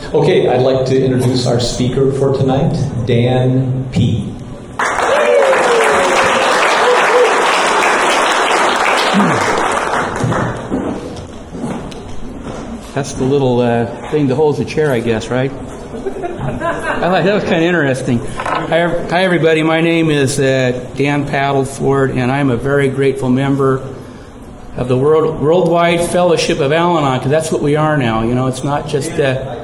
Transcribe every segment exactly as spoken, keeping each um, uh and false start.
Okay, I'd like to introduce our speaker for tonight, Dan P. That's the little uh, thing that holds the chair, I guess, right? I like, that was kind of interesting. Hi, hi, everybody. My name is uh, Dan Paddleford, and I'm a very grateful member of the World, Worldwide Fellowship of Al-Anon, because that's what we are now. You know, it's not just... Uh,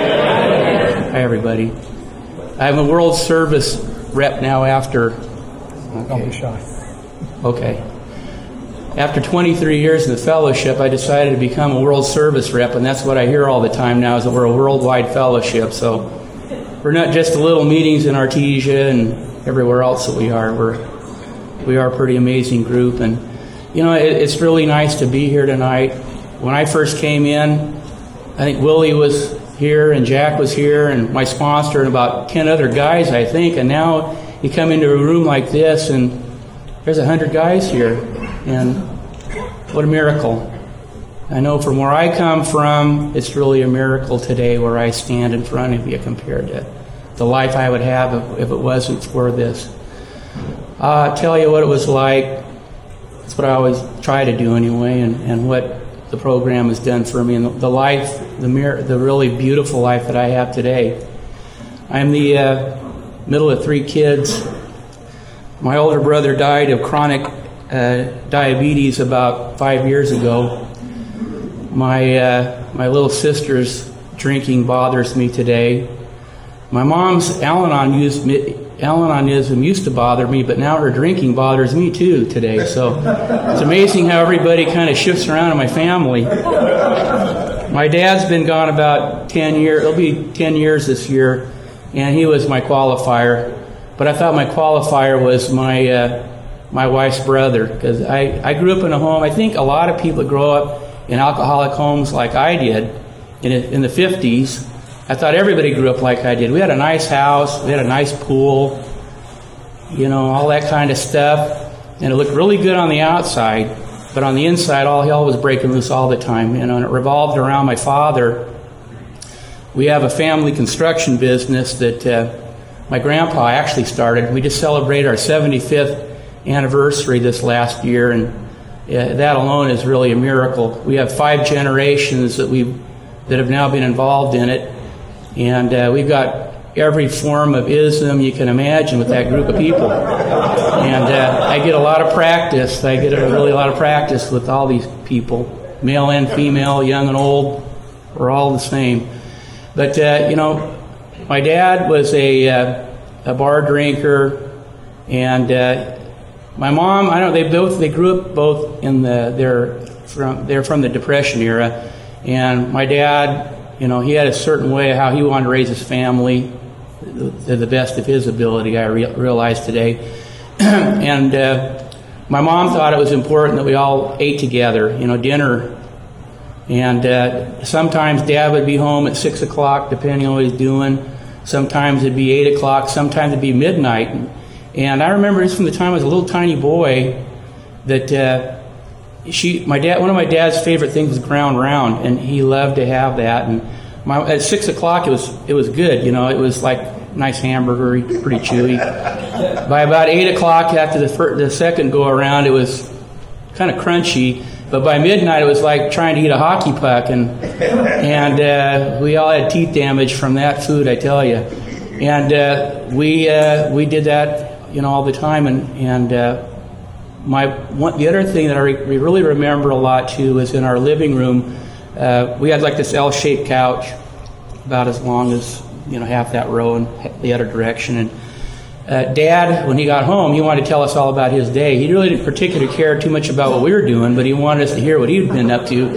hi, everybody. I'm a World Service rep now after... Okay. Don't be shy. Okay. After twenty-three years in the fellowship, I decided to become a World Service rep, and that's what I hear all the time now, is that we're a worldwide fellowship. So we're not just the little meetings in Artesia and everywhere else that we are. We're we are a pretty amazing group, and you know, it, it's really nice to be here tonight. When I first came in, I think Willie was here and Jack was here and my sponsor and about ten other guys, I think. And now you come into a room like this and there's a hundred guys here. And what a miracle. I know from where I come from, it's really a miracle today where I stand in front of you compared to the life I would have if, if it wasn't for this. Uh, I'll tell you what it was like. That's what I always try to do anyway, and, and what the program has done for me, and the, the life, the, mir- the really beautiful life that I have today. I'm the uh, middle of three kids. My older brother died of chronic Uh, diabetes about five years ago. My uh, my little sister's drinking bothers me today. My mom's Al-Anon used, Al-Anonism used to bother me, but now her drinking bothers me too today. So it's amazing how everybody kind of shifts around in my family. My dad's been gone about ten years. It'll be ten years this year, and he was my qualifier. But I thought my qualifier was my uh, my wife's brother, because I, I grew up in a home. I think a lot of people that grow up in alcoholic homes like I did in in the fifties. I thought everybody grew up like I did. We had a nice house, we had a nice pool, you know, all that kind of stuff, and it looked really good on the outside, but on the inside, all hell was breaking loose all the time. You know, and it revolved around my father. We have a family construction business that uh, my grandpa actually started. We just celebrated our seventy-fifth anniversary this last year, and uh, that alone is really a miracle. We have five generations that we that have now been involved in it, and uh, we've got every form of ism you can imagine with that group of people. And uh, I get a lot of practice. I get a really a lot of practice with all these people, male and female, young and old. We're all the same. But uh, you know, my dad was a uh, a bar drinker, and uh, my mom, I don't. They both. They grew up both in the. They're from. They're from the Depression era, and my dad, you know, he had a certain way of how he wanted to raise his family to the best of his ability. I re- realize today, and uh, my mom thought it was important that we all ate together. You know, dinner, and uh, sometimes Dad would be home at six o'clock, depending on what he's doing. Sometimes it'd be eight o'clock. Sometimes it'd be midnight. And I remember just from the time I was a little tiny boy that uh, she, my dad, one of my dad's favorite things was ground round, and he loved to have that. And my, at six o'clock, it was it was good, you know, it was like nice hamburger, pretty chewy. By about eight o'clock, after the first, the second go around, it was kind of crunchy. But by midnight, it was like trying to eat a hockey puck, and and uh, we all had teeth damage from that food, I tell you. And uh, we uh, we did that. You know, all the time, and and uh, my one, the other thing that I re- really remember a lot too is in our living room, uh, we had like this L-shaped couch, about as long as, you know, half that row in the other direction. And uh, Dad, when he got home, he wanted to tell us all about his day. He really didn't particularly care too much about what we were doing, but he wanted us to hear what he'd been up to.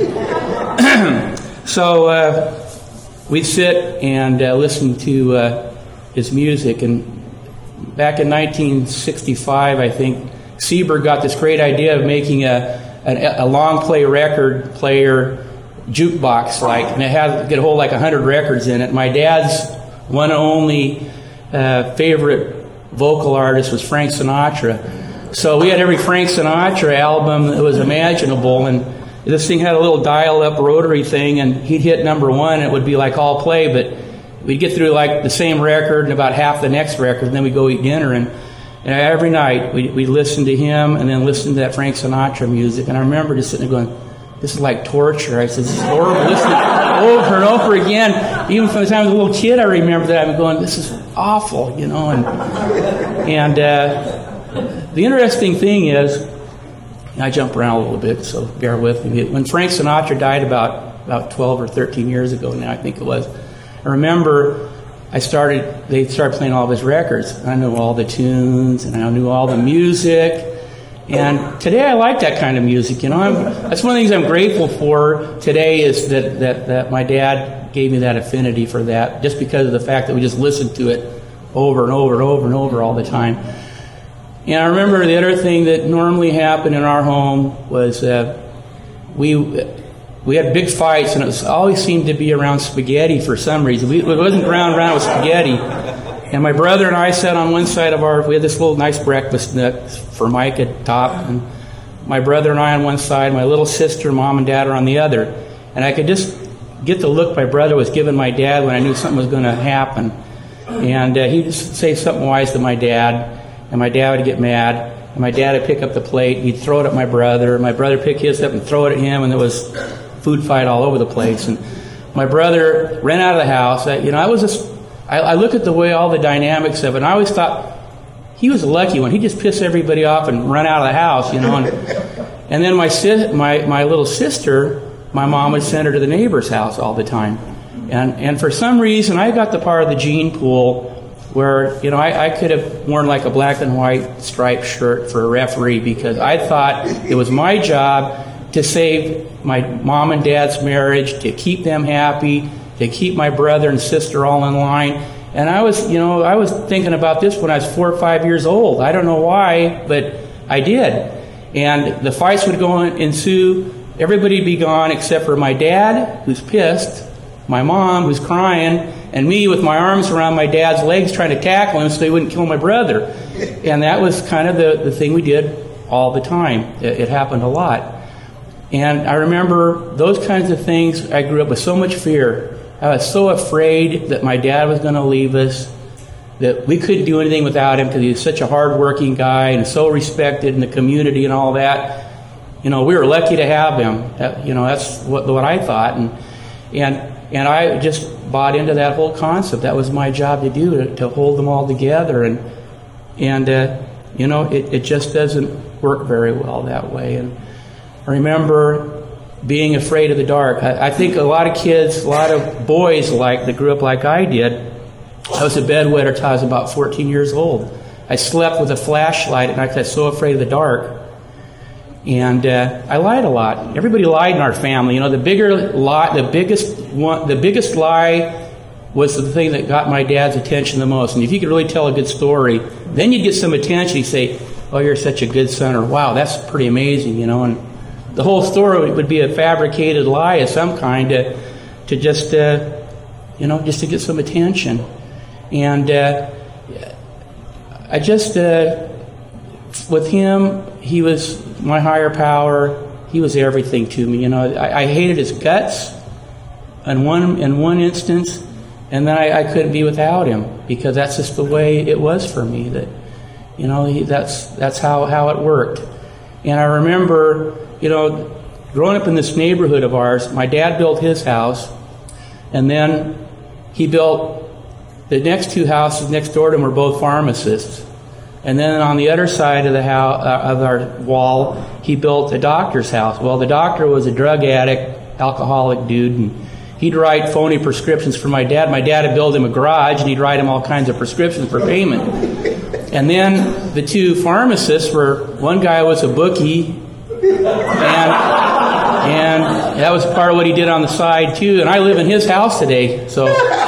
So uh, we'd sit and uh, listen to uh, his music. And back in nineteen sixty-five, I think, Seberg got this great idea of making a a, a long play record player jukebox, like, and it had get hold like a hundred records in it. My dad's one and only uh, favorite vocal artist was Frank Sinatra, so we had every Frank Sinatra album that was imaginable. And this thing had a little dial-up rotary thing, and he'd hit number one, and it would be like all play, but we'd get through like the same record and about half the next record, and then we'd go eat dinner, and, and every night we'd, we'd listen to him and then listen to that Frank Sinatra music. And I remember just sitting there going, this is like torture. I said, this is horrible. Listening over and over again. Even from the time I was a little kid, I remember that. I'm going, this is awful, you know. And, and uh, the interesting thing is, I jump around a little bit, so bear with me. When Frank Sinatra died about, about twelve or thirteen years ago now, I think it was, I remember I started, they started playing all of his records. I knew all the tunes, and I knew all the music. And today I like that kind of music, you know. I'm, that's one of the things I'm grateful for today is that, that, that my dad gave me that affinity for that, just because of the fact that we just listened to it over and over and over and over all the time. And I remember the other thing that normally happened in our home was uh, we we had big fights, and it was, always seemed to be around spaghetti for some reason. We, it wasn't round round with spaghetti. And my brother and I sat on one side of our, we had this little nice breakfast nook for Mike at top, and my brother and I on one side, my little sister, mom and dad are on the other. And I could just get the look my brother was giving my dad when I knew something was going to happen. And uh, he'd just say something wise to my dad, and my dad would get mad, and my dad would pick up the plate, he'd throw it at my brother, my brother would pick his up and throw it at him, and there was food fight all over the place. And my brother ran out of the house. I, you know, I was just, I, I look at the way all the dynamics of it, and I always thought he was a lucky one. He just pissed everybody off and run out of the house, you know. And, and then my, sis, my my little sister, my mom would send her to the neighbor's house all the time. And and for some reason, I got the part of the gene pool where, you know, I, I could have worn like a black and white striped shirt for a referee, because I thought it was my job to save my mom and dad's marriage, to keep them happy, to keep my brother and sister all in line. And I was, you know, I was thinking about this when I was four or five years old. I don't know why, but I did. And the fights would go on, ensue. Everybody'd be gone except for my dad, who's pissed, my mom, who's crying, and me with my arms around my dad's legs trying to tackle him so he wouldn't kill my brother. And that was kind of the, the thing we did all the time. It, it happened a lot. And I remember those kinds of things. I grew up with so much fear. I was so afraid that my dad was going to leave us, that we couldn't do anything without him because he was such a hard-working guy and so respected in the community and all that. You know, we were lucky to have him. That, you know, that's what, what I thought. And and and I just bought into that whole concept. That was my job to do, to, to hold them all together. And, and uh, you know, it, it just doesn't work very well that way. And I remember being afraid of the dark. I, I think a lot of kids, a lot of boys like that grew up like I did. I was a bedwetter till I was about fourteen years old. I slept with a flashlight, and I was so afraid of the dark. And uh, I lied a lot. Everybody lied in our family. You know, the bigger lie, the biggest one, the biggest lie was the thing that got my dad's attention the most. And if you could really tell a good story, then you'd get some attention. You'd say, "Oh, you're such a good son," or "Wow, that's pretty amazing," you know. And the whole story would be a fabricated lie of some kind to, to just, uh, you know, just to get some attention. And uh, I just, uh, with him, he was my higher power. He was everything to me. You know, I, I hated his guts in one in one instance, and then I, I couldn't be without him, because that's just the way it was for me. That, you know, he, that's that's how, how it worked. And I remember, you know, growing up in this neighborhood of ours, my dad built his house, and then he built the next two houses next door to him were both pharmacists. And then on the other side of the house, uh, of our wall, he built a doctor's house. Well, the doctor was a drug addict, alcoholic dude, and he'd write phony prescriptions for my dad. My dad would build him a garage, and he'd write him all kinds of prescriptions for payment. And then the two pharmacists were, one guy was a bookie, and and that was part of what he did on the side too. And I live in his house today, so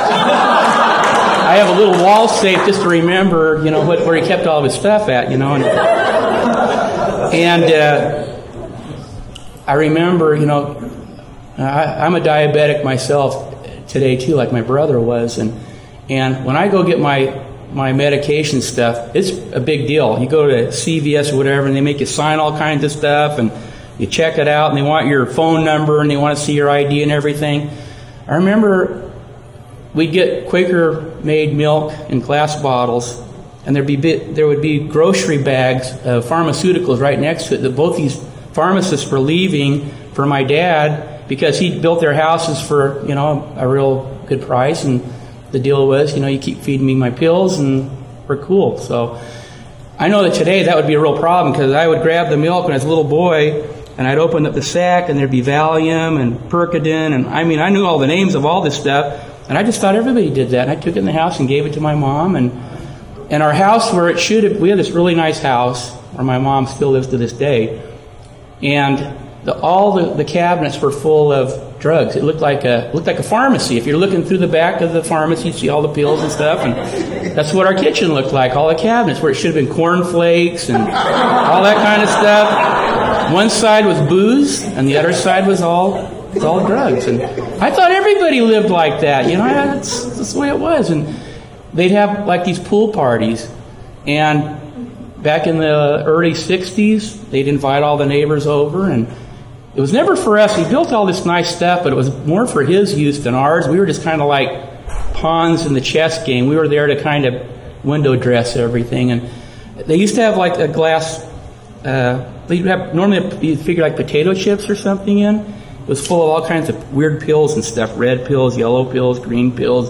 I have a little wall safe just to remember, you know, what, where he kept all of his stuff at, you know. And, and uh, I remember, you know, I, I'm a diabetic myself today too, like my brother was, and and when I go get my my medication stuff, it's a big deal. You go to C V S or whatever, and they make you sign all kinds of stuff, and you check it out, and they want your phone number, and they want to see your I D and everything. I remember we'd get Quaker-made milk in glass bottles, and there'd be bit, there would be grocery bags of pharmaceuticals right next to it that both these pharmacists were leaving for my dad because he'd built their houses for, you know, a real good price, and the deal was, you know, you keep feeding me my pills and we're cool. So I know that today that would be a real problem, because I would grab the milk when I was a little boy and I'd open up the sack and there'd be Valium and Percodan, and I mean, I knew all the names of all this stuff, and I just thought everybody did that, and I took it in the house and gave it to my mom. And and our house, where it should have, we had this really nice house where my mom still lives to this day, and the, all the, the cabinets were full of drugs. It looked like a looked like a pharmacy. If you're looking through the back of the pharmacy, you see all the pills and stuff, and that's what our kitchen looked like. All the cabinets, where it should have been cornflakes and all that kind of stuff. One side was booze, and the other side was all was all drugs. And I thought everybody lived like that. You know, that's, that's the way it was. And they'd have like these pool parties, and back in the early sixties, they'd invite all the neighbors over, and it was never for us. He built all this nice stuff, but it was more for his use than ours. We were just kind of like pawns in the chess game. We were there to kind of window dress everything. And they used to have like a glass, uh, they'd have, normally you'd figure like potato chips or something in. It was full of all kinds of weird pills and stuff, red pills, yellow pills, green pills.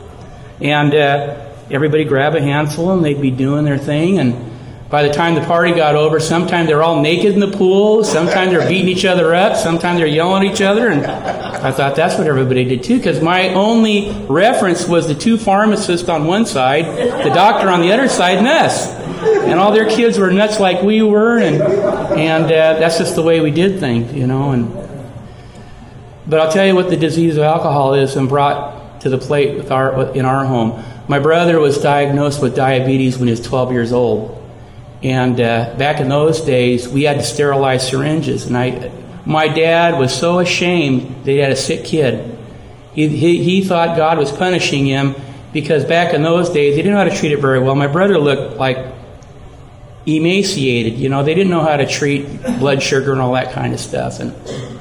And uh, everybody grab a handful and they'd be doing their thing. And by the time the party got over, sometimes they're all naked in the pool, sometimes they're beating each other up, sometimes they're yelling at each other, and I thought that's what everybody did too, because my only reference was the two pharmacists on one side, the doctor on the other side, and us. And all their kids were nuts like we were, and and uh, that's just the way we did things, you know. And but I'll tell you what the disease of alcoholism brought to the plate with our in our home. My brother was diagnosed with diabetes when he was twelve years old. And uh, back in those days, we had to sterilize syringes. And I, my dad was so ashamed that he had a sick kid. He, he, he thought God was punishing him because back in those days, they didn't know how to treat it very well. My brother looked like emaciated. You know, they didn't know how to treat blood sugar and all that kind of stuff. And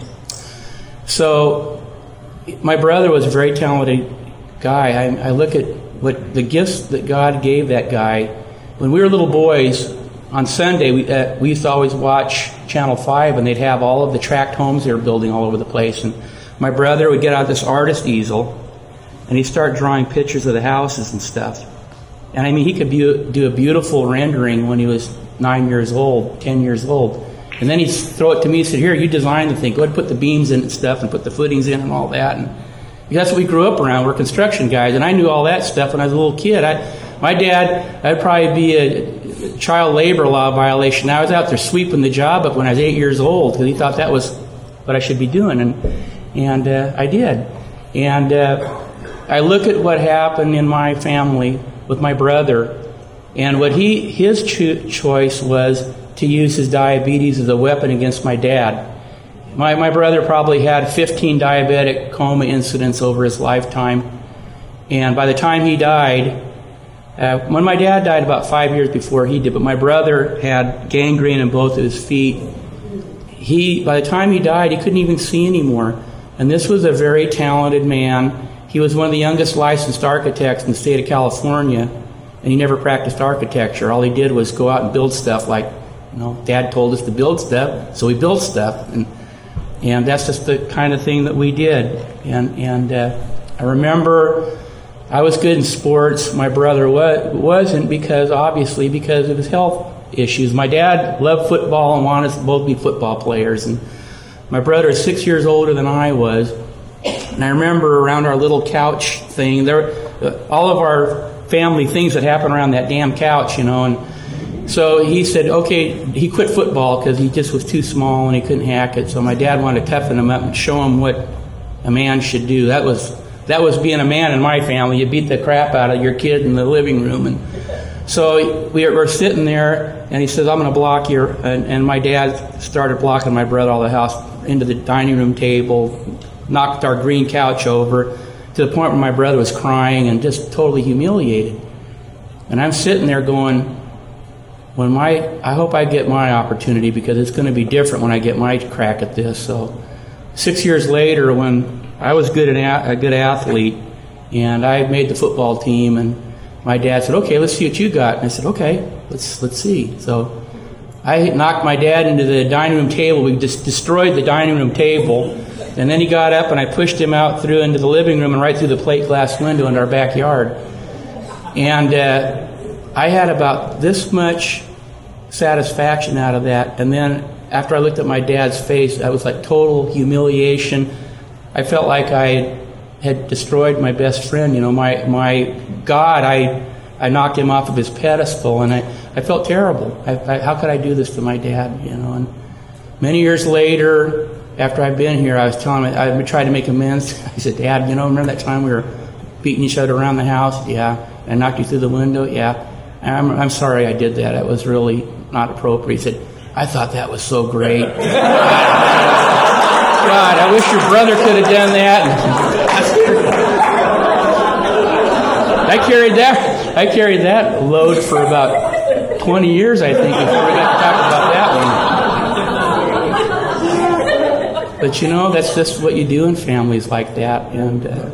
so my brother was a very talented guy. I, I look at what the gifts that God gave that guy. When we were little boys, on Sunday, we, uh, we used to always watch Channel five, and they'd have all of the tract homes they were building all over the place. And my brother would get out this artist easel, and he'd start drawing pictures of the houses and stuff. And I mean, he could be, do a beautiful rendering when he was nine years old, ten years old. And then he'd throw it to me and say, here, you design the thing. Go ahead and put the beams in and stuff and put the footings in and all that. And that's what we grew up around. We're construction guys, and I knew all that stuff when I was a little kid. I, my dad, I'd probably be a child labor law violation. I was out there sweeping the job up when I was eight years old because he thought that was what I should be doing, and and uh, I did. And uh, I look at what happened in my family with my brother, and what he his cho- choice was to use his diabetes as a weapon against my dad. My my brother probably had fifteen diabetic coma incidents over his lifetime, and by the time he died. Uh, when my dad died about five years before he did, but my brother had gangrene in both of his feet. He, by the time he died, he couldn't even see anymore. And this was a very talented man. He was one of the youngest licensed architects in the state of California, and he never practiced architecture. All he did was go out and build stuff like, you know, Dad told us to build stuff, so we built stuff. And and that's just the kind of thing that we did. And, and uh, I remember I was good in sports. My brother wa- wasn't because, obviously, because of his health issues. My dad loved football and wanted us to both be football players. And my brother is six years older than I was. And I remember around our little couch thing, there, uh, all of our family things that happened around that damn couch, you know. And so he said, okay, he quit football because he just was too small and he couldn't hack it. So my dad wanted to toughen him up and show him what a man should do. That was That was being a man in my family. You beat the crap out of your kid in the living room. And so we were sitting there, and he says, I'm going to block your... And, and my dad started blocking my brother all the house into the dining room table, knocked our green couch over, to the point where my brother was crying and just totally humiliated. And I'm sitting there going, when my, I hope I get my opportunity, because it's going to be different when I get my crack at this. So six years later, when I was good at, a good athlete, and I made the football team, and my dad said, okay, let's see what you got. And I said, okay, let's let's see. So I knocked my dad into the dining room table. We just destroyed the dining room table. And then he got up, and I pushed him out through into the living room and right through the plate glass window in our backyard. And uh, I had about this much satisfaction out of that. And then after I looked at my dad's face, I was like total humiliation. I felt like I had destroyed my best friend. You know, my my God, I I knocked him off of his pedestal, and I, I felt terrible. I, I, how could I do this to my dad? You know, and many years later, after I'd been here, I was telling him, I tried to make amends. I said, Dad, you know, remember that time we were beating each other around the house? Yeah. I knocked you through the window? Yeah. I'm, I'm sorry I did that. It was really not appropriate. He said, I thought that was so great. God, I wish your brother could have done that. I carried that. I carried that load for about twenty years, I think, before we got to talk about that one. But you know, that's just what you do in families like that, and uh,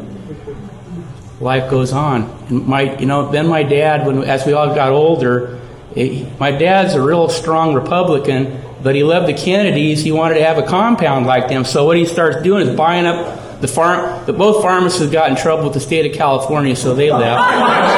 life goes on. And my, you know, then my dad, when as we all got older, it, my dad's a real strong Republican, but he loved the Kennedys. He wanted to have a compound like them. So what he starts doing is buying up the farm. The both pharmacists got in trouble with the state of California, so they left.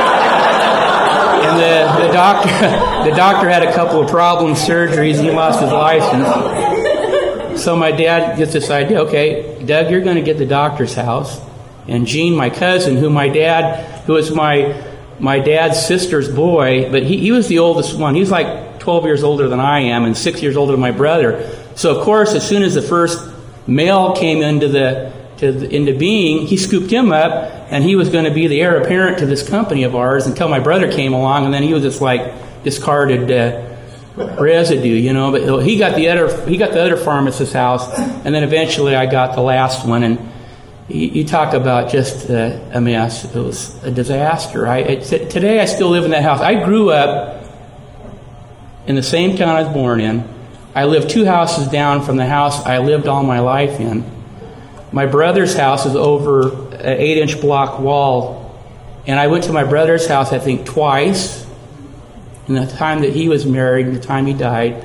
And the, the doctor, the doctor had a couple of problem surgeries, and he lost his license. So my dad gets this idea. Okay, Doug, you're going to get the doctor's house. And Gene, my cousin, who my dad, who was my my dad's sister's boy, but he, he was the oldest one. He's like twelve years older than I am, and six years older than my brother. So of course, as soon as the first male came into the to the, into being, he scooped him up, and he was going to be the heir apparent to this company of ours until my brother came along, and then he was just like discarded uh, residue, you know. But he got the other he got the other pharmacist's house, and then eventually I got the last one. And you, you talk about just uh, a mess. It was a disaster. I it, today I still live in that house. I grew up in the same town I was born in. I lived two houses down from the house I lived all my life in. My brother's house is over an eight-inch block wall, and I went to my brother's house, I think, twice, in the time that he was married and the time he died.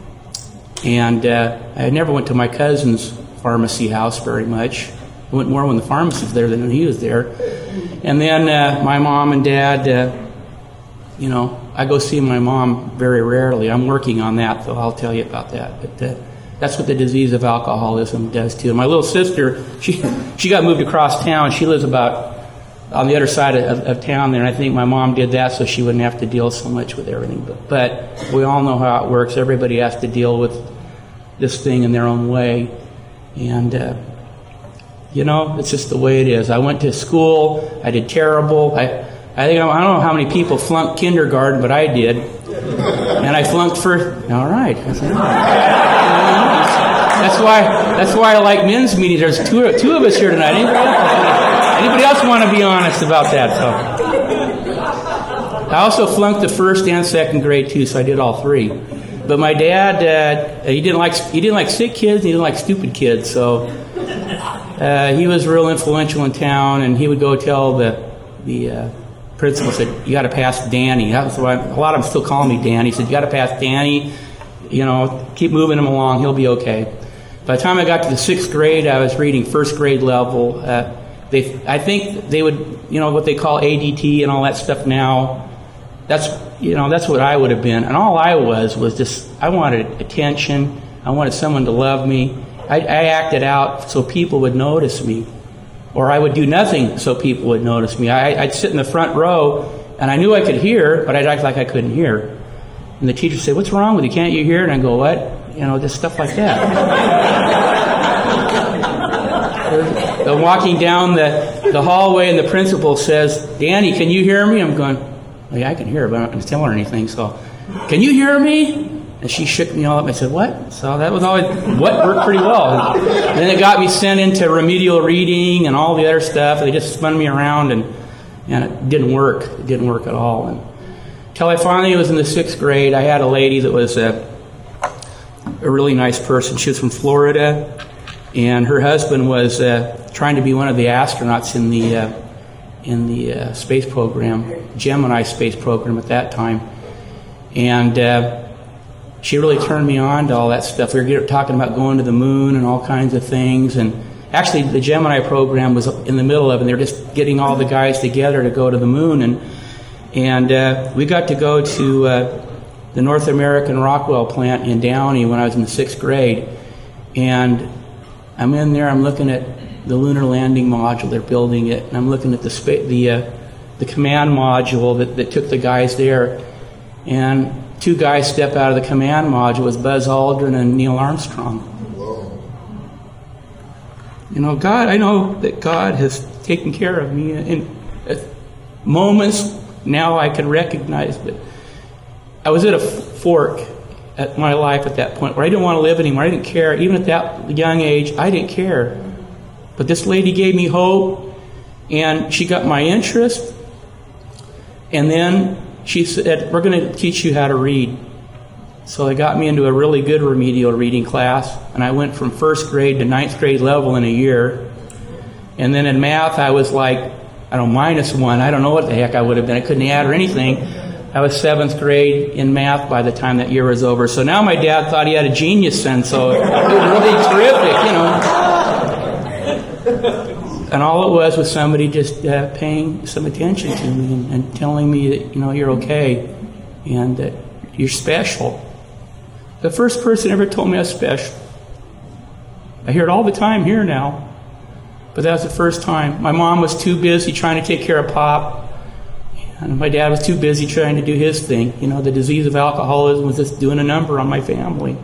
And uh, I never went to my cousin's pharmacy house very much. I went more when the pharmacist was there than when he was there. And then uh, my mom and dad, uh, you know, I go see my mom very rarely. I'm working on that, though. I'll tell you about that. But uh, that's what the disease of alcoholism does too. My little sister, she she got moved across town. She lives about on the other side of, of town there, and I think my mom did that so she wouldn't have to deal so much with everything. But, but we all know how it works. Everybody has to deal with this thing in their own way. And, uh, you know, it's just the way it is. I went to school. I did terrible. I, I think I don't know how many people flunked kindergarten, but I did. And I flunked first. All right. I said, all right. That's why. That's why I like men's meetings. There's two, two of us here tonight. Anybody else, anybody else want to be honest about that? So, I also flunked the first and second grade too, so I did all three. But my dad, uh, he didn't like he didn't like sick kids, and he didn't like stupid kids. So uh, he was real influential in town, and he would go tell the the. Uh, principal said, you got to pass Danny. That was why a lot of them still call me Danny. He said, you got to pass Danny. You know, keep moving him along. He'll be okay. By the time I got to the sixth grade, I was reading first grade level. Uh, they, I think they would, you know, what they call A D T and all that stuff now. That's, you know, that's what I would have been. And all I was was just, I wanted attention. I wanted someone to love me. I, I acted out so people would notice me. Or I would do nothing so people would notice me. I, I'd sit in the front row, and I knew I could hear, but I'd act like I couldn't hear. And the teacher would say, what's wrong with you? Can't you hear? And I go, what? You know, just stuff like that. I'm walking down the, the hallway, and the principal says, Danny, can you hear me? I'm going, well, yeah, I can hear, but I'm not going to tell her anything. So, can you hear me? And she shook me all up. I said, what? So that was always, what worked pretty well. And then it got me sent into remedial reading and all the other stuff. They just spun me around, and, and it didn't work. It didn't work at all. And Till I finally was in the sixth grade, I had a lady that was a, a really nice person. She was from Florida, and her husband was uh, trying to be one of the astronauts in the uh, in the uh, space program, Gemini space program at that time. And uh, she really turned me on to all that stuff. We were talking about going to the moon and all kinds of things. And actually, the Gemini program was in the middle of it. And they were just getting all the guys together to go to the moon. And and uh, we got to go to uh, the North American Rockwell plant in Downey when I was in the sixth grade. And I'm in there. I'm looking at the lunar landing module. They're building it, and I'm looking at the spa- the uh, the command module that, that took the guys there. And two guys step out of the command module. It was Buzz Aldrin and Neil Armstrong. You know, God, I know that God has taken care of me in moments now I can recognize, but I was at a fork at my life at that point where I didn't want to live anymore. I didn't care. Even at that young age, I didn't care. But this lady gave me hope, and she got my interest, and then she said, we're going to teach you how to read. So they got me into a really good remedial reading class, and I went from first grade to ninth grade level in a year. And then in math, I was like, I don't know, minus one. I don't know what the heck I would have been. I couldn't add or anything. I was seventh grade in math by the time that year was over. So now my dad thought he had a genius son, so it was really terrific, you know. And all it was was somebody just uh, paying some attention to me and, and telling me that, you know, you're okay and that you're special. The first person ever told me I was special. I hear it all the time here now, but that was the first time. My mom was too busy trying to take care of Pop, and my dad was too busy trying to do his thing. You know, the disease of alcoholism was just doing a number on my family.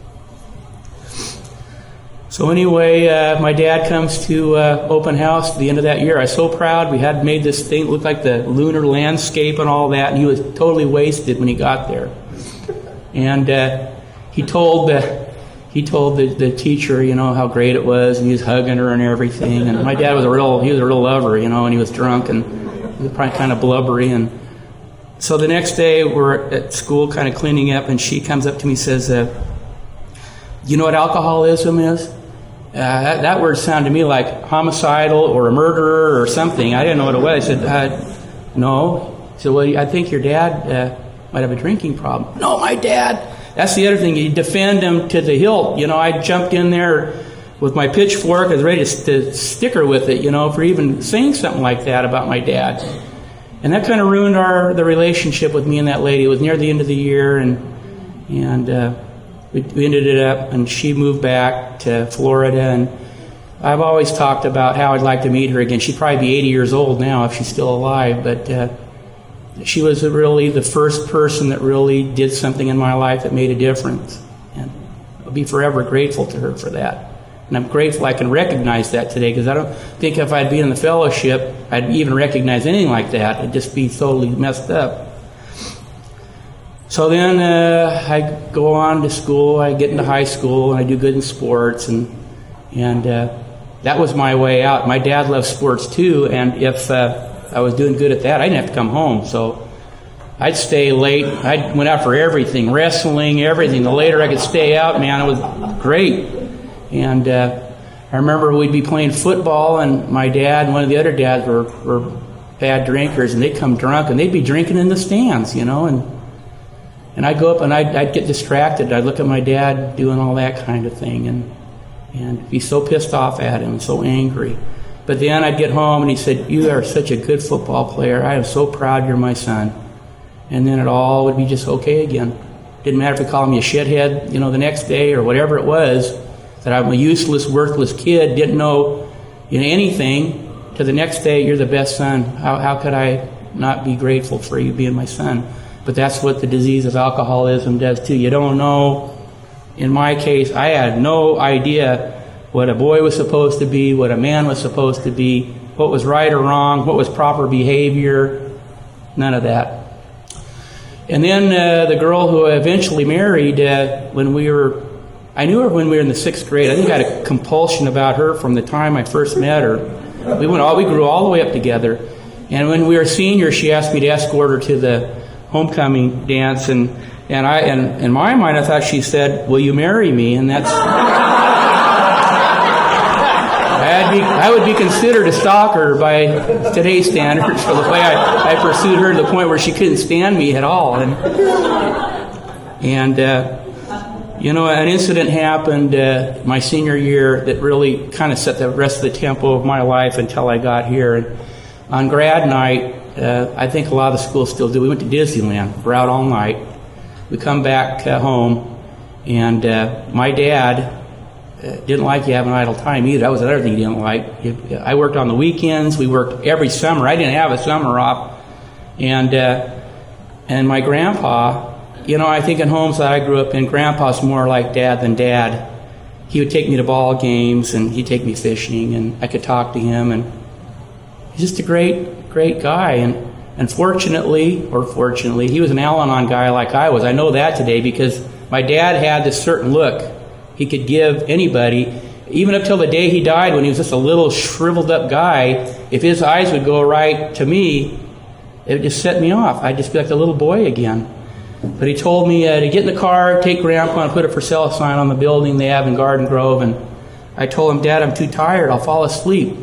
So anyway, uh, my dad comes to uh, open house at the end of that year. I was so proud. We had made this thing look like the lunar landscape and all that, and he was totally wasted when he got there. And uh, he told the he told the, the teacher, you know, how great it was, and he was hugging her and everything. And my dad was a real he was a real lover, you know, and he was drunk and he was probably kind of blubbery. And so the next day we're at school, kind of cleaning up, and she comes up to me and says, uh, "You know what alcoholism is?" Uh, that, that word sounded to me like homicidal or a murderer or something. I didn't know what it was. I said, uh, no. She said, well, I think your dad uh, might have a drinking problem. No, my dad. That's the other thing. You defend him to the hilt. You know, I jumped in there with my pitchfork. I was ready to, to stick her with it, you know, for even saying something like that about my dad. And that kind of ruined our the relationship with me and that lady. It was near the end of the year, and and uh, we, we ended it up, and she moved back to Florida. And I've always talked about how I'd like to meet her again. She'd probably be eighty years old now if she's still alive, but uh, she was really the first person that really did something in my life that made a difference. And I'll be forever grateful to her for that. And I'm grateful I can recognize that today, because I don't think if I'd been in the fellowship, I'd even recognize anything like that. It'd just be totally messed up. So then uh, I go on to school, I get into high school, and I do good in sports, and and uh, that was my way out. My dad loved sports too, and if uh, I was doing good at that, I didn't have to come home. So I'd stay late. I went out for everything, wrestling, everything. The later I could stay out, man, it was great. And uh, I remember we'd be playing football, and my dad and one of the other dads were, were bad drinkers, and they'd come drunk, and they'd be drinking in the stands, you know, and and I'd go up and I'd, I'd get distracted. I'd look at my dad doing all that kind of thing, and and be so pissed off at him, so angry. But then I'd get home, and he said, "You are such a good football player. I am so proud you're my son." And then it all would be just okay again. Didn't matter if we called me a shithead, you know, the next day or whatever it was, that I'm a useless, worthless kid, didn't know you know, anything, to the next day, you're the best son. How, how could I not be grateful for you being my son? But that's what the disease of alcoholism does too. You don't know. In my case, I had no idea what a boy was supposed to be, what a man was supposed to be, what was right or wrong, what was proper behavior, none of that. And then uh, the girl who I eventually married, uh, when we were, I knew her when we were in the sixth grade. I think I had a compulsion about her from the time I first met her. We went all, we grew all the way up together. And when we were seniors, she asked me to escort her to the homecoming dance, and and I and in my mind I thought she said, "Will you marry me?" And that's I'd be, I would be considered a stalker by today's standards for the way I, I pursued her to the point where she couldn't stand me at all. And and uh, you know, an incident happened uh, my senior year that really kind of set the rest of the tempo of my life until I got here. And on grad night, uh, I think a lot of the schools still do. We went to Disneyland. We're out all night. We come back uh, home, and uh, my dad uh, didn't like you having idle time either. That was another thing he didn't like. I worked on the weekends. We worked every summer. I didn't have a summer off. And uh, and my grandpa, you know, I think in homes that I grew up in, Grandpa's more like Dad than Dad. He would take me to ball games, and he'd take me fishing, and I could talk to him, and he's just a great, great guy. And unfortunately, or fortunately, he was an Al-Anon guy like I was. I know that today because my dad had this certain look he could give anybody, even up till the day he died when he was just a little shriveled up guy. If his eyes would go right to me, it would just set me off. I'd just be like a little boy again. But he told me uh, to get in the car, take Grandpa, and put a for sale sign on the building they have in Garden Grove. And I told him, Dad, I'm too tired. I'll fall asleep.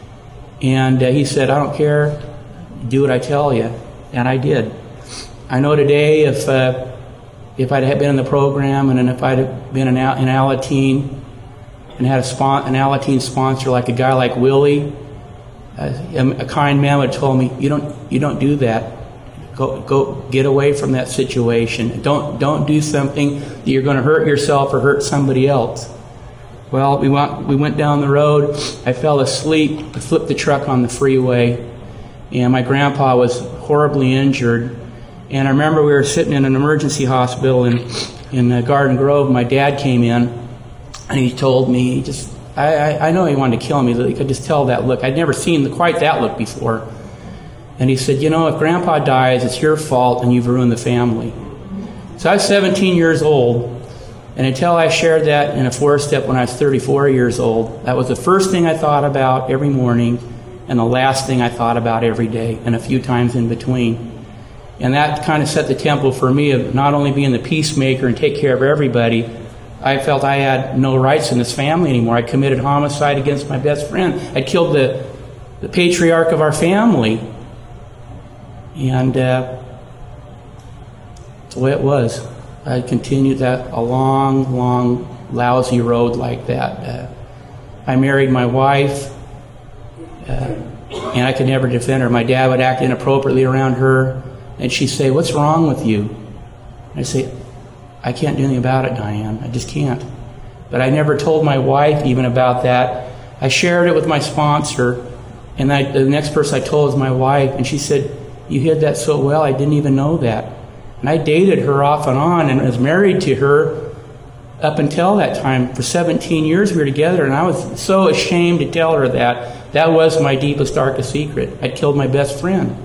And uh, he said, I don't care. Do what I tell you. And I did. I know today if uh, if I'd have been in the program, and then if I'd have been an, an Alateen and had a spon- an Alateen sponsor like a guy like Willie, uh, a kind man would have told me, you don't you don't do that. Go go get away from that situation. Don't don't do something that you're going to hurt yourself or hurt somebody else. Well, we went we went down the road. I fell asleep. I flipped the truck on the freeway, and my grandpa was horribly injured. And I remember we were sitting in an emergency hospital in in uh, Garden Grove. My dad came in, and he told me, he just I, I I know he wanted to kill me. I could just tell that look. I'd never seen the, quite that look before. And he said, you know, if Grandpa dies, it's your fault, and you've ruined the family. So I was seventeen years old, and until I shared that in a four-step when I was thirty-four years old, that was the first thing I thought about every morning, and the last thing I thought about every day, and a few times in between. And that kind of set the tempo for me of not only being the peacemaker and take care of everybody. I felt I had no rights in this family anymore. I committed homicide against my best friend. I killed the, the patriarch of our family. And uh, that's the way it was. I continued that a long, long, lousy road like that. Uh, I married my wife, uh, and I could never defend her. My dad would act inappropriately around her, and she'd say, what's wrong with you? And I'd say, I can't do anything about it, Diane. I just can't. But I never told my wife even about that. I shared it with my sponsor, and I, the next person I told was my wife, and she said, you hid that so well, I didn't even know that. And I dated her off and on and was married to her up until that time. For seventeen years we were together, and I was so ashamed to tell her that. That was my deepest, darkest secret. I'd killed my best friend.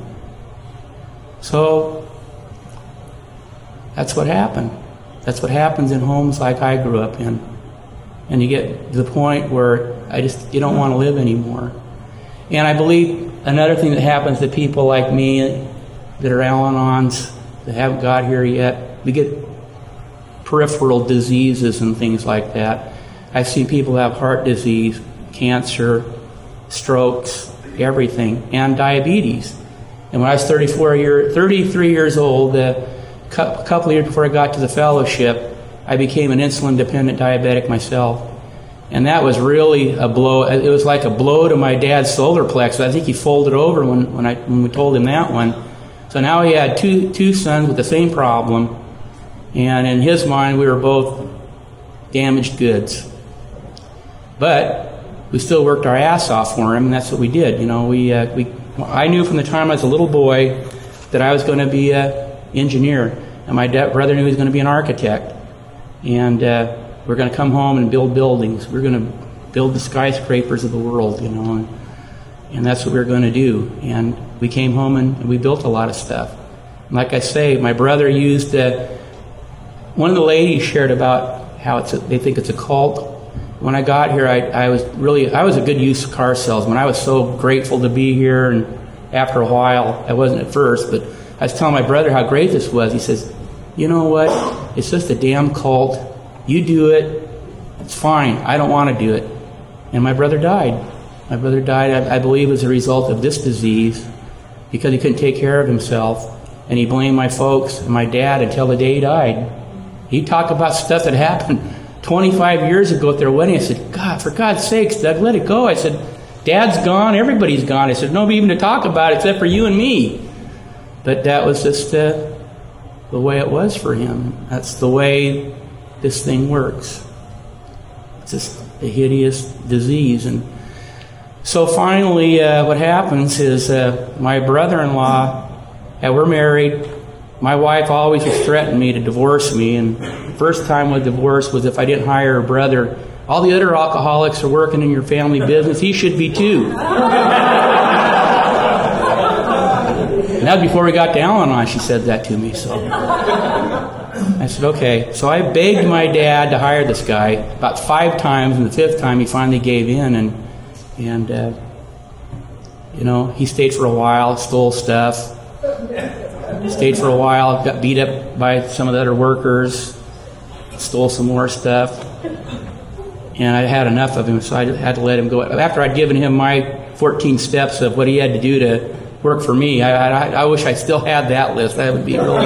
So that's what happened. That's what happens in homes like I grew up in. And you get to the point where I just you don't want to live anymore. And I believe another thing that happens to people like me that are Al-Anons that haven't got here yet, we get peripheral diseases and things like that. I've seen people have heart disease, cancer, strokes, everything, and diabetes. And when I was thirty-four year, thirty-three years old, uh, a couple of years before I got to the fellowship, I became an insulin-dependent diabetic myself. And that was really a blow. It was like a blow to my dad's solar plexus. I think he folded over when, when, I, when we told him that one. So now he had two, two sons with the same problem. And in his mind, we were both damaged goods. But we still worked our ass off for him, and that's what we did. You know, we, uh, we, I knew from the time I was a little boy that I was going to be an engineer. And my dad, brother knew he was going to be an architect. And uh, we're going to come home and build buildings. We're going to build the skyscrapers of the world, you know, and, and that's what we we're going to do. And we came home and, and we built a lot of stuff. And like I say, my brother used, uh, one of the ladies shared about how it's a, they think it's a cult. When I got here, I, I was really, I was a good used car salesman. I was so grateful to be here, and after a while, I wasn't at first, but I was telling my brother how great this was. He says, you know what? It's just a damn cult. You do it. It's fine. I don't want to do it. And my brother died. My brother died, I, I believe, as a result of this disease because he couldn't take care of himself. And he blamed my folks and my dad until the day he died. He talked about stuff that happened twenty-five years ago at their wedding. I said, God, for God's sakes, Doug, let it go. I said, Dad's gone. Everybody's gone. I said, nobody even to talk about it except for you and me. But that was just uh, the way it was for him. That's the way this thing works. It's just a hideous disease. And so finally, uh, what happens is uh, my brother-in-law, uh, we're married. My wife always was threatening me to divorce me. And the first time with divorce was if I didn't hire her brother. All the other alcoholics are working in your family business. He should be too. And that was before we got to Al-Anon. She said that to me. So I said, okay. So I begged my dad to hire this guy about five times, and the fifth time he finally gave in. And, and uh, you know, he stayed for a while, stole stuff. Stayed for a while, got beat up by some of the other workers, stole some more stuff. And I had enough of him, so I had to let him go. After I'd given him my fourteen steps of what he had to do to work for me, I, I, I wish I still had that list. That would be really...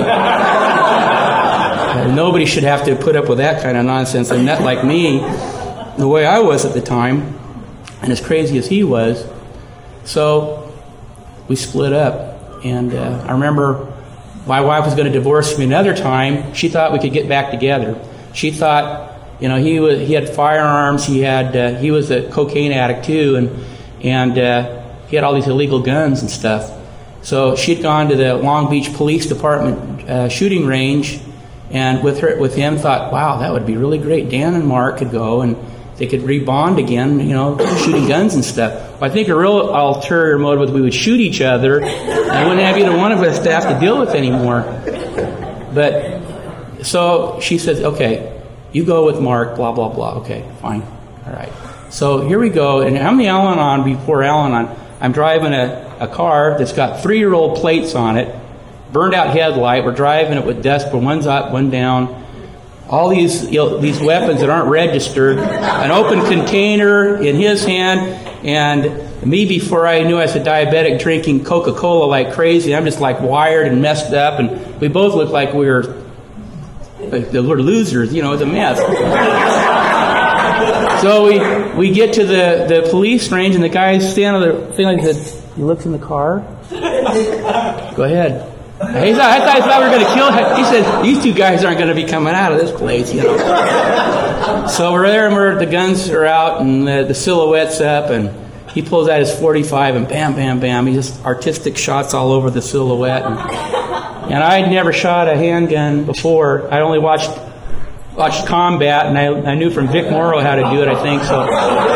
uh, nobody should have to put up with that kind of nonsense. And not like me, the way I was at the time, and as crazy as he was. So we split up. And uh, I remember my wife was going to divorce me another time. She thought we could get back together. She thought... You know, he was he had firearms. He had uh, he was a cocaine addict too, and and uh, he had all these illegal guns and stuff. So she'd gone to the Long Beach Police Department uh, shooting range, and with her with him thought, wow, that would be really great. Dan and Mark could go and they could rebond again. You know, shooting guns and stuff. Well, I think a real ulterior motive was we would shoot each other, and I wouldn't have either one of us to have to deal with anymore. But so she says, okay. You go with Mark, blah, blah, blah. Okay, fine. All right. So here we go. And I'm the Al-Anon before Al-Anon. I'm driving a, a car that's got three-year-old plates on it, burned out headlight. We're driving it with dust, but one's up, one down. All these you know, these weapons that aren't registered. An open container in his hand. And me, before I knew I was a diabetic, drinking Coca-Cola like crazy. I'm just like wired and messed up. And we both looked like we were... We're losers, you know, it's a mess. So we we get to the, the police range, and the guy's standing there, thing like this. He looks in the car. Go ahead. He thought, I thought, I thought we were going to kill him. He said, these two guys aren't going to be coming out of this place, you know. So we're there, and we're, the guns are out, and the, the silhouette's up, and he pulls out his forty-five, and bam, bam, bam. He just artistic shots all over the silhouette. And, And I'd never shot a handgun before. I only watched watched combat, and I, I knew from Vic Morrow how to do it, I think. So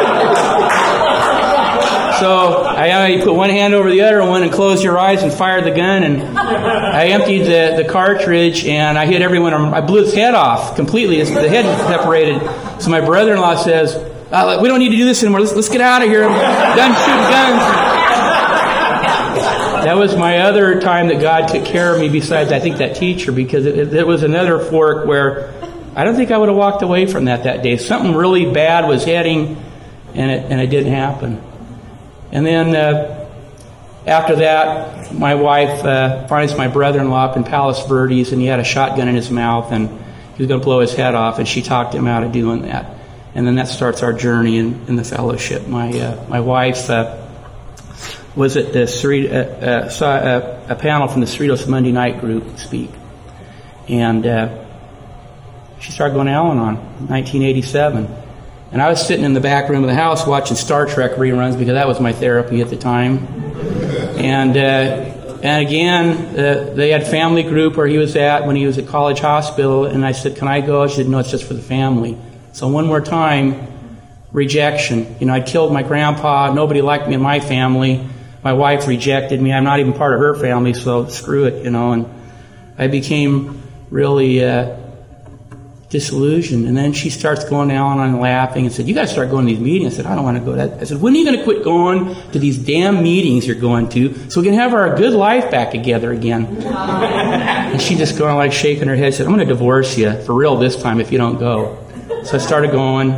so I, I put one hand over the other one and closed your eyes and fired the gun. And I emptied the, the cartridge, and I hit everyone. I blew his head off completely. The head was separated. So my brother-in-law says, uh, we don't need to do this anymore. Let's, let's get out of here. I'm done shooting guns. That was my other time that God took care of me, besides, I think, that teacher, because it, it was another fork where I don't think I would have walked away from that that day. Something really bad was heading, and it, and it didn't happen. And then uh, after that, my wife uh, finds my brother-in-law up in Palos Verdes, and he had a shotgun in his mouth, and he was going to blow his head off, and she talked him out of doing that. And then that starts our journey in, in the fellowship. My, uh, my wife... Uh, was at the Cerritos, uh, uh, saw a, a panel from the Cerritos Monday night group speak. And uh, she started going to Al-Anon in nineteen eighty-seven. And I was sitting in the back room of the house watching Star Trek reruns, because that was my therapy at the time. And uh, and again, uh, they had family group where he was at when he was at College Hospital. And I said, can I go? She said, no, it's just for the family. So one more time, rejection. You know, I killed my grandpa. Nobody liked me in my family. My wife rejected me. I'm not even part of her family, so screw it, you know. And I became really uh, disillusioned. And then she starts going down and laughing and said, you got to start going to these meetings. I said, I don't want to go to that. I said, when are you going to quit going to these damn meetings you're going to so we can have our good life back together again? And she just going like shaking her head, said, I'm going to divorce you for real this time if you don't go. So I started going.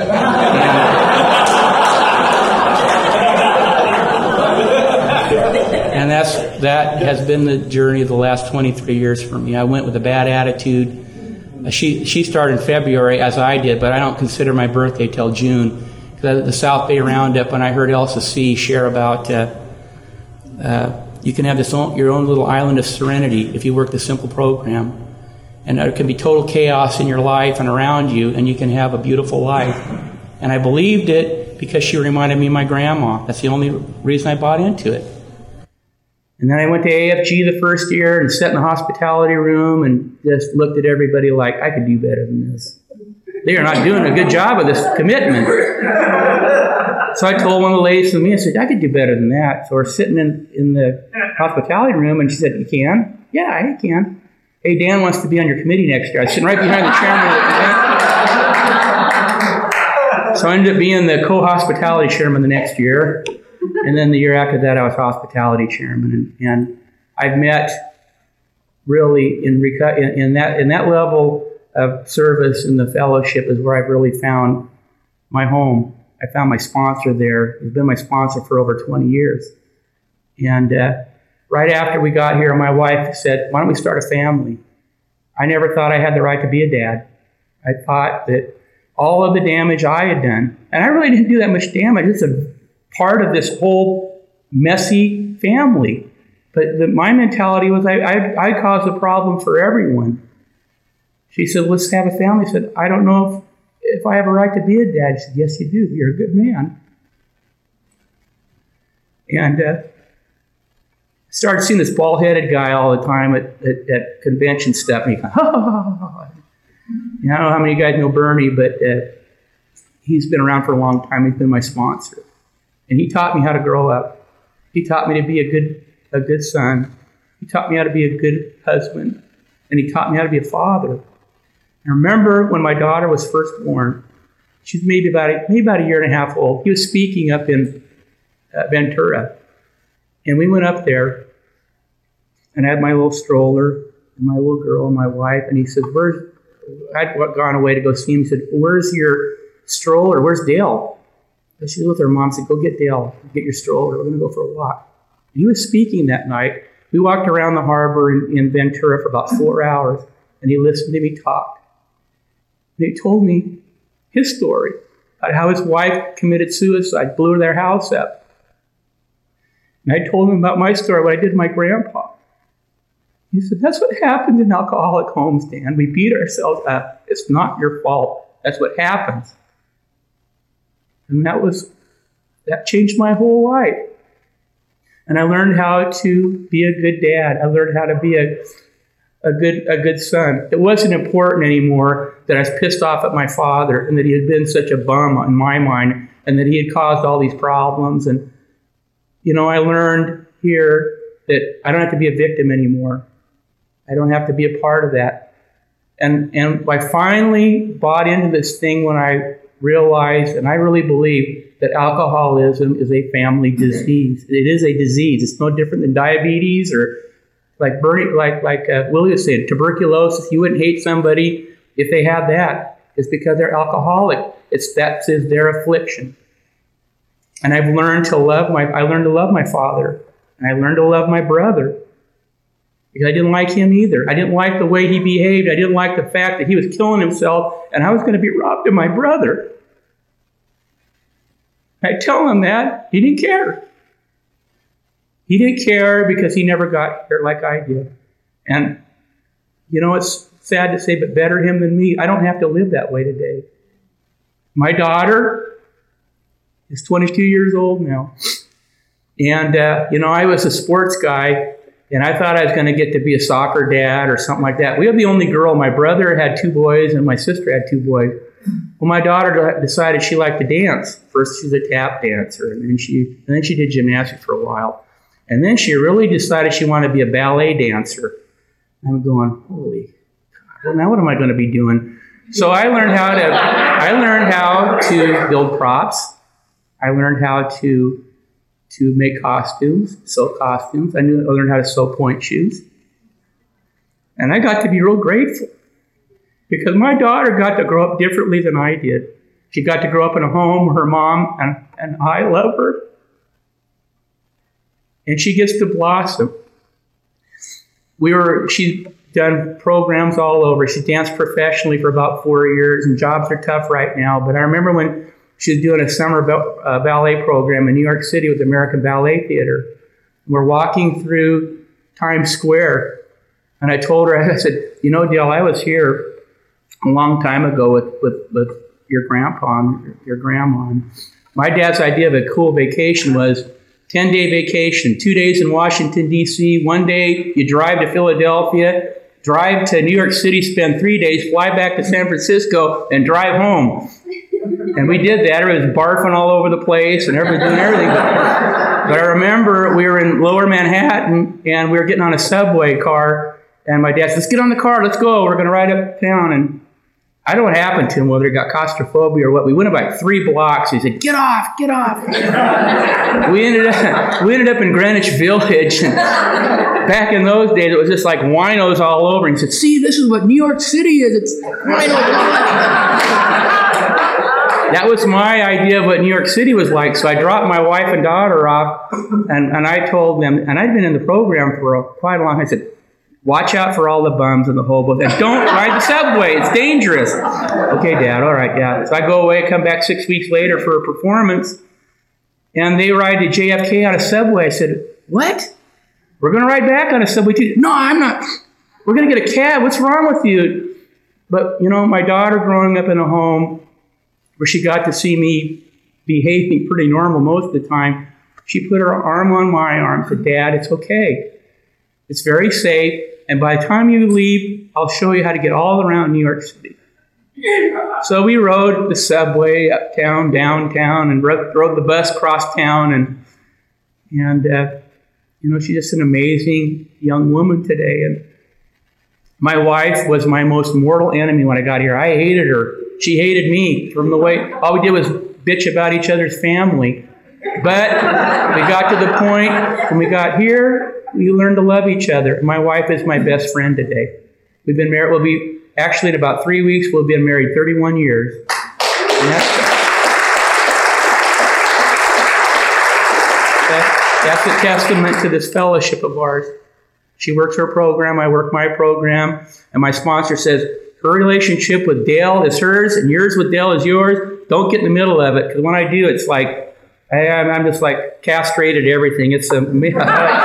And that's that has been the journey of the last twenty-three years for me. I went with a bad attitude. She she started in February, as I did, but I don't consider my birthday till June. The, the South Bay Roundup, when I heard Elsa C. share about uh, uh, you can have this own, your own little island of serenity if you work the simple program. And there can be total chaos in your life and around you, and you can have a beautiful life. And I believed it because she reminded me of my grandma. That's the only reason I bought into it. And then I went to A F G the first year and sat in the hospitality room and just looked at everybody like, I could do better than this. They are not doing a good job of this commitment. So I told one of the ladies to me, I said, I could do better than that. So we're sitting in, in the hospitality room, and she said, you can? Yeah, I can. Hey, Dan wants to be on your committee next year. I was sitting right behind the chairman of the committee. So I ended up being the co-hospitality chairman the next year. And then the year after that, I was hospitality chairman. And, and I've met really in, in, in, that, in that level of service in the fellowship is where I've really found my home. I found my sponsor there. He's been my sponsor for over twenty years. And uh, right after we got here, my wife said, why don't we start a family? I never thought I had the right to be a dad. I thought that all of the damage I had done, and I really didn't do that much damage. It's a part of this whole messy family. But the, my mentality was I, I, I caused a problem for everyone. She said, let's have a family. I said, I don't know if, if I have a right to be a dad. She said, yes, you do. You're a good man. And uh, started seeing this bald-headed guy all the time at, at, at convention stuff. And he goes, ha, ha, ha, ha. And I don't know how many of you guys know Bernie, but uh, he's been around for a long time. He's been my sponsor. And he taught me how to grow up. He taught me to be a good, a good son. He taught me how to be a good husband. And he taught me how to be a father. I remember when my daughter was first born, she's maybe about a, maybe about a year and a half old. He was speaking up in uh, Ventura. And we went up there, and I had my little stroller, and my little girl, and my wife, and he said, where's, I'd gone away to go see him. He said, where's your stroller? Where's Dale? And she was with her mom and said, go get Dale, get your stroller. We're going to go for a walk. And he was speaking that night. We walked around the harbor in, in Ventura for about four hours, and he listened to me talk. And he told me his story about how his wife committed suicide, blew their house up. And I told him about my story, what I did to my grandpa. He said, that's what happens in alcoholic homes, Dan. We beat ourselves up. It's not your fault. That's what happens. And that was, that changed my whole life. And I learned how to be a good dad. I learned how to be a, a good a good son. It wasn't important anymore that I was pissed off at my father and that he had been such a bum in my mind and that he had caused all these problems. And, you know, I learned here that I don't have to be a victim anymore. I don't have to be a part of that. And, and I finally bought into this thing when I realized, and I really believe, that alcoholism is a family disease. It is a disease. It's no different than diabetes or like Bernie, like like uh, Willie was saying, tuberculosis. You wouldn't hate somebody if they had that. It's because they're alcoholic. It's that is their affliction. And I've learned to love my. I learned to love my father, and I learned to love my brother. Because I didn't like him either. I didn't like the way he behaved. I didn't like the fact that he was killing himself, and I was going to be robbed of my brother. I tell him that. He didn't care. He didn't care because he never got here like I did. And, you know, it's sad to say, but better him than me. I don't have to live that way today. My daughter is twenty-two years old now. And, uh, you know, I was a sports guy, and I thought I was going to get to be a soccer dad or something like that. We were the only girl. My brother had two boys, and my sister had two boys. Well, my daughter decided she liked to dance. First, she's a tap dancer, and then she and then she did gymnastics for a while. And then she really decided she wanted to be a ballet dancer. I'm going, holy God, well, now what am I going to be doing? So I learned how to I learned how to build props. I learned how to to make costumes, sew costumes. I knew I learned how to sew point shoes. And I got to be real grateful because my daughter got to grow up differently than I did. She got to grow up in a home where her mom and, and I love her. And she gets to blossom. We were, she's done programs all over. She danced professionally for about four years, and jobs are tough right now. But I remember when she was doing a summer uh, ballet program in New York City with the American Ballet Theater. We're walking through Times Square, and I told her, I said, you know, Dale, I was here a long time ago with, with, with your grandpa and your grandma. And my dad's idea of a cool vacation was ten-day vacation, two days in Washington, D C, one day you drive to Philadelphia, drive to New York City, spend three days, fly back to San Francisco, and drive home. And we did that. Everybody was barfing all over the place, and everybody doing everything. But, but I remember we were in Lower Manhattan, and we were getting on a subway car, and my dad said, let's get on the car, let's go, we're going to ride uptown. And I don't know what happened to him, whether he got claustrophobia or what. We went about three blocks. He said, get off, get off. we ended up we ended up in Greenwich Village. And back in those days, it was just like winos all over. And he said, see, this is what New York City is. It's wino. That was my idea of what New York City was like. So I dropped my wife and daughter off, and, and I told them, and I'd been in the program for a, quite a long time. I said, watch out for all the bums and the hobos, and don't ride the subway. It's dangerous. Okay, Dad. All right, Dad. So I go away, come back six weeks later for a performance, and they ride to J F K on a subway. I said, what? We're going to ride back on a subway too? No, I'm not. We're going to get a cab. What's wrong with you? But, you know, my daughter growing up in a home where she got to see me behaving pretty normal most of the time, she put her arm on my arm and said, Dad, it's okay. It's very safe. And by the time you leave, I'll show you how to get all around New York City. So we rode the subway uptown, downtown, and rode, rode the bus across town. And, and uh, you know, she's just an amazing young woman today. And my wife was my most mortal enemy when I got here. I hated her. She hated me from the way, all we did was bitch about each other's family. But we got to the point when we got here, we learned to love each other. My wife is my best friend today. We've been married, we'll be, actually in about three weeks, we'll be married thirty-one years. And that's, that, that's a testament to this fellowship of ours. She works her program, I work my program, and my sponsor says, her relationship with Dale is hers, and yours with Dale is yours. Don't get in the middle of it, because when I do, it's like, I, I'm just like castrated everything. It's a, and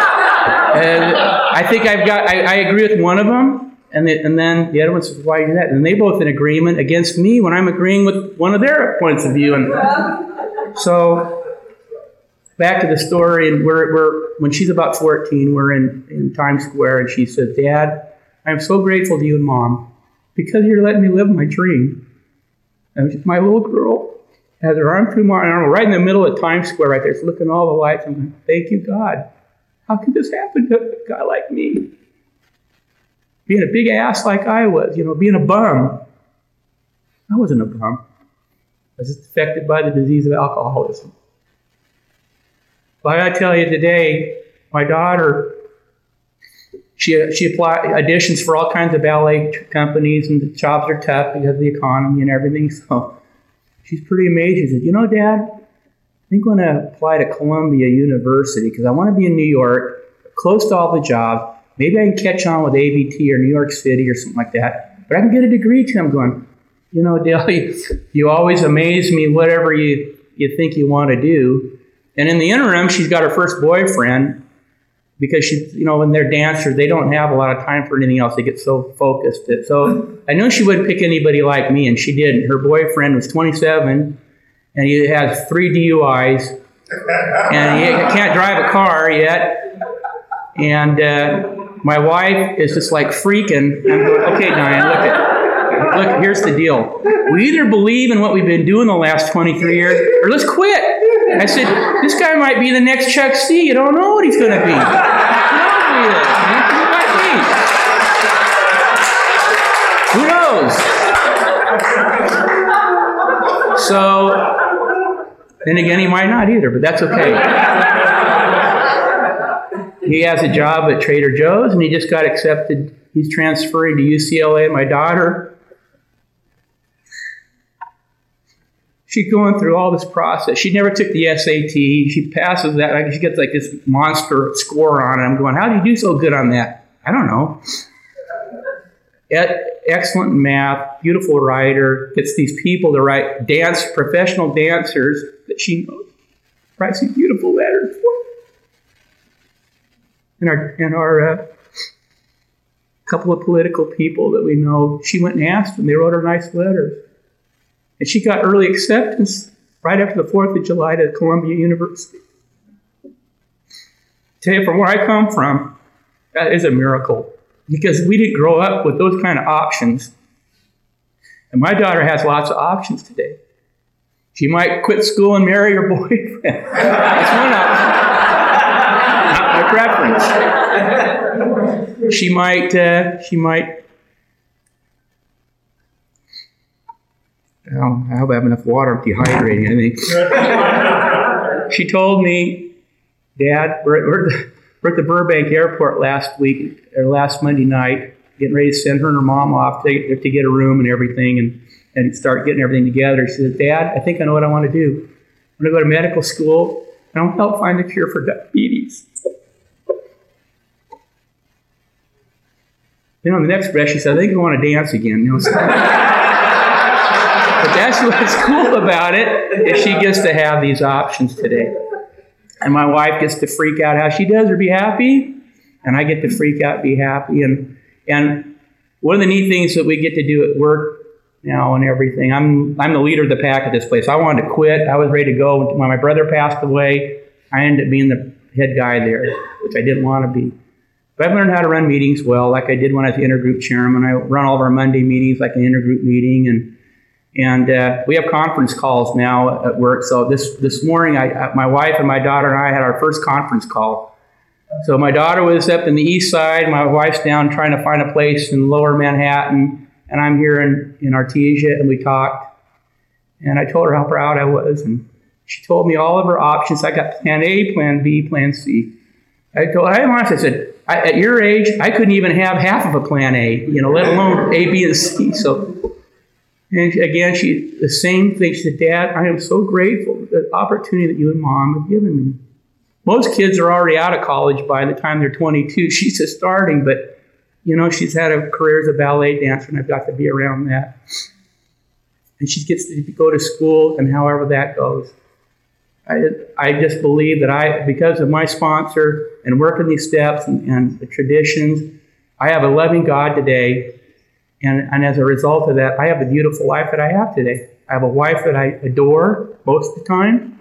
I think I've got, I, I agree with one of them, and, the, and then the other one says, why do that? And they both in agreement against me when I'm agreeing with one of their points of view. And so, back to the story, and we're, we're when she's about fourteen, we're in, in Times Square, and she says, Dad, I'm so grateful to you and Mom, because you're letting me live my dream. And my little girl has her arm through my arm, right in the middle of Times Square right there. It's looking at all the lights. I'm like, thank you, God. How could this happen to a guy like me? Being a big ass like I was, you know, being a bum. I wasn't a bum. I was just affected by the disease of alcoholism. But I gotta tell you today, my daughter, She she applied auditions for all kinds of ballet companies, and the jobs are tough because of the economy and everything. So she's pretty amazed. She said, you know, Dad, I think I'm going to apply to Columbia University because I want to be in New York, close to all the jobs. Maybe I can catch on with A B T or New York City or something like that. But I can get a degree too. I'm going, you know, Dale, you, you always amaze me, whatever you, you think you want to do. And in the interim, she's got her first boyfriend. Because she, you know, when they're dancers, they don't have a lot of time for anything else. They get so focused. So I know she wouldn't pick anybody like me, and she didn't. Her boyfriend was twenty-seven, and he has three D U Is, and he can't drive a car yet. And uh, my wife is just like freaking. I'm going, okay, Diane, look at, look. Here's the deal. We either believe in what we've been doing the last twenty-three years, or let's quit. I said, this guy might be the next Chuck C. You don't know what he's going to be. You don't know who he is. He might be. Who knows? Then again, he might not either, but that's okay. He has a job at Trader Joe's, and he just got accepted. He's transferring to U C L A. My daughter, she's going through all this process. She never took the S A T. She passes that. Like, she gets like this monster score on it. I'm going, how do you do so good on that? I don't know. Excellent in math, beautiful writer, gets these people to write dance, professional dancers that she knows, writes these beautiful letters for. And our, and our uh, couple of political people that we know, she went and asked them. They wrote her nice letters. And she got early acceptance right after the fourth of July to Columbia University. Tell you, from where I come from, that is a miracle. Because we didn't grow up with those kind of options. And my daughter has lots of options today. She might quit school and marry her boyfriend. That's one option. Not my preference. She might, uh, she might, oh, I hope I have enough water. I'm dehydrating, I think. She told me, Dad, we're, we're the, We're at the Burbank Airport last week, or last Monday night, getting ready to send her and her mom off to, to get a room and everything and, and start getting everything together. She said, Dad, I think I know what I want to do. I'm going to go to medical school and I'll help find the cure for diabetes. Then on the next breath, she said, I think I want to dance again. You know, so. But that's what's cool about it, is she gets to have these options today. And my wife gets to freak out how she does or be happy, and I get to freak out and be happy. And and one of the neat things that we get to do at work now and everything, I'm I'm the leader of the pack at this place. I wanted to quit. I was ready to go. When my brother passed away, I ended up being the head guy there, which I didn't want to be. But I've learned how to run meetings well, like I did when I was the intergroup chairman. I run all of our Monday meetings like an intergroup meeting, and And uh, we have conference calls now at work. So this this morning, I, my wife and my daughter and I had our first conference call. So my daughter was up in the east side. My wife's down trying to find a place in lower Manhattan. And I'm here in, in Artesia, and we talked. And I told her how proud I was. And she told me all of her options. I got plan A, plan B, plan C. I told her, I said, I, at your age, I couldn't even have half of a plan A, you know, let alone A, B, and C. So... And again, she the same thing. She said, Dad, I am so grateful for the opportunity that you and Mom have given me. Most kids are already out of college by the time they're twenty-two. She's just starting, but, you know, she's had a career as a ballet dancer, and I've got to be around that. And she gets to go to school, and however that goes. I, I just believe that I, because of my sponsor and working these steps and, and the traditions, I have a loving God today. And, and as a result of that, I have the beautiful life that I have today. I have a wife that I adore most of the time.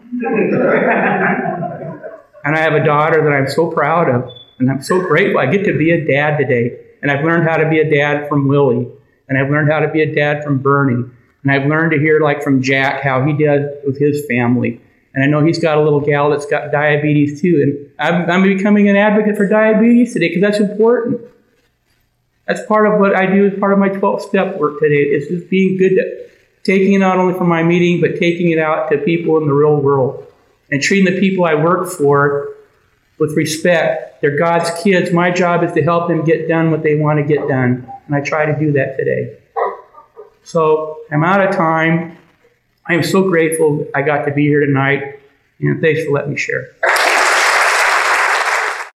And I have a daughter that I'm so proud of. And I'm so grateful. I get to be a dad today. And I've learned how to be a dad from Willie. And I've learned how to be a dad from Bernie. And I've learned to hear, like from Jack, how he does with his family. And I know he's got a little gal that's got diabetes too. And I'm, I'm becoming an advocate for diabetes today because that's important. That's part of what I do as part of my twelve-step work today. It's just being good at taking it not only from my meeting, but taking it out to people in the real world and treating the people I work for with respect. They're God's kids. My job is to help them get done what they want to get done, and I try to do that today. So I'm out of time. I am so grateful I got to be here tonight, and thanks for letting me share.